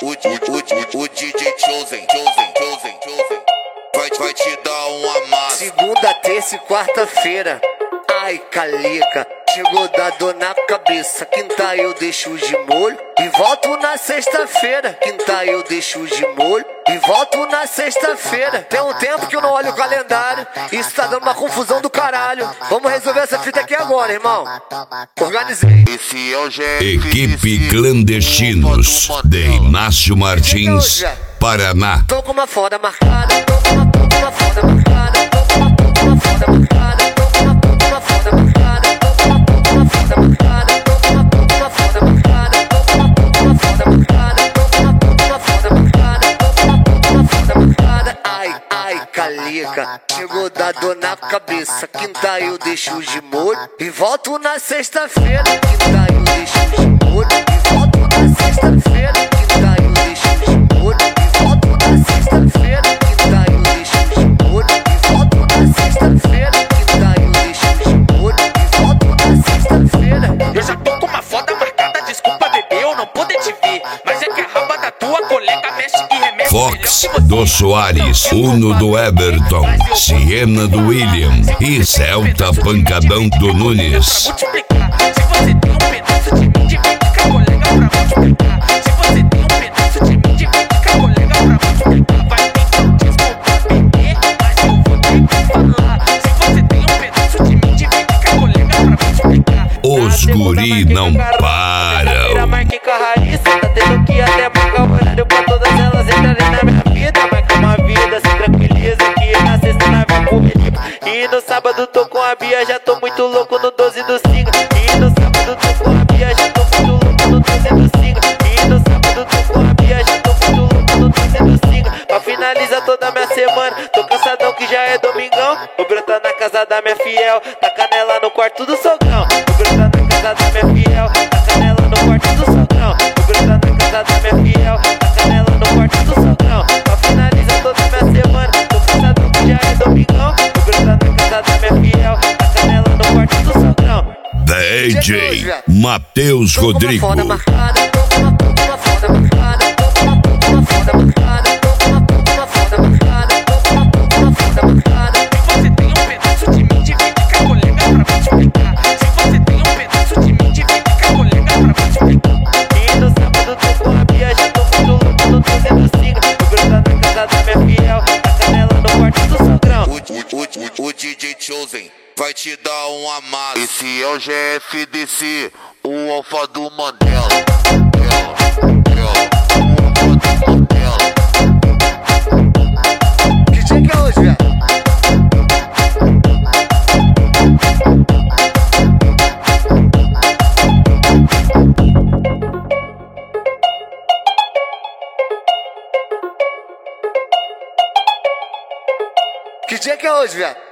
O DJ Chosen vai te dar uma massa. Segunda, terça e quarta-feira. Ai, calica, chegou da dor na cabeça. Quinta eu deixo de molho e volto na sexta-feira. Quinta eu deixo de molho e volto na sexta-feira. Tem um tempo que eu não olho o calendário. Isso tá dando uma confusão do caralho. Vamos resolver essa fita aqui agora, irmão. Organizei. Esse é o Equipe Clandestinos de Inácio Martins, Paraná. Tô com uma foda marcada, tô com uma foda marcada, tô com uma foda marcada, tô com uma foda marcada, tô com uma foda marcada, tô com uma foda marcada, tô com uma foda marcada, tô com uma foda marcada, tô com uma foda marcada. Ai, calica, chegou da dor na cabeça. Quinta eu deixo de molho e volto na sexta-feira. Quinta eu deixo de molho e volto na sexta-feira. Quinta eu deixo de molho e volto na sexta-feira. Quinta eu deixo de molho e volto na sexta-feira. Quinta eu deixo de molho e volto na sexta-feira. Eu já tô com uma foda marcada, desculpa bebê, eu não poder te ver. Mas é que a raba da tua colega mexe e remexe. Fox do Soares, Uno do Everton, Siena do William e Celta Pancadão do Nunes. Multiplicar, se você tem um pedaço de mim, divide com a colega pra multiplicar. Se você tem um pedaço de mim, divide com a colega pra multiplicar. Vai ter que desculpa bebê, mas eu vou ter que falar. Se você tem um pedaço de mim, divide com a colega pra multiplicar. Os guri não param. Marquinha raiz, tá tendo que até marcar o horário pra todas elas entrarem na minha vida. Marca uma vida, se tranquiliza que na sexta nós vai comer. E no sábado tô com a Bia, já tô muito louco no 12 do Singa. E no sábado tô com a Bia, já tô muito louco no 12 do Singa. E no sábado tô com a Bia, já tô muito louco no 12 do Singa. Pra finalizar toda a minha semana, tô cansadão que já é domingão. Vou brotar na casa da minha fiel, tá canela no quarto do sogrão. Vou brotar na casa da minha fiel, tá canela no quarto do sogrão. Vou brotar na casa da minha fiel, tá canela no quarto do sogrão. Pra finalizar toda a minha semana, tô cansadão que já é domingão. Vou brotar na casa da minha fiel, tá canela no quarto do sogrão. DJ Matheus Rodrigo. Tô com uma foda marcada, tô com uma foda marcada, tô com uma foda marcada, tô com uma foda marcada, tô com uma foda marcada. Se você tem um pedaço de mim, divide com a colega pra multiplicar. Se você tem um pedaço de mim, divide com a colega pra multiplicar. E no sábado tô com a Bia, já tô muito louco no 12 do Singa. Vou brotar na casa da minha fiel, tá canela no quarto do sogrão. O DJ Chosen vai te dar uma massa. Esse é o GFDC, o alfa do Mandela. Que dia que é hoje, velho? Que dia que é hoje, velho?